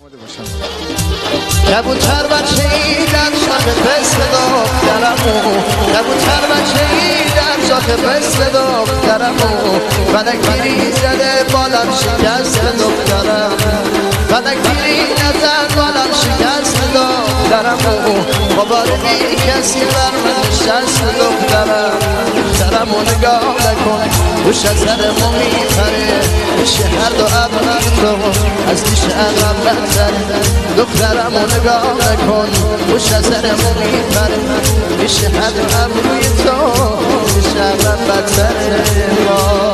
کبوتر بچه‌ای در شاخ پسر دخترمو کبوتر بچه‌ای در شاخ پسر دخترمو فلک پیری زده بالم شکست دخترم فلک پیری نزد بالم شکست دخترمو غبار بی کسی بر من نشست دخترمو نگاه نکن گوش از سرمو میپره میشه هر دو ابرم تو از دیش عقب بدتره دخترمو نگاه نکن گوش از سرمو میپره میشه هر دو ابروی تو دیش عقب بدتره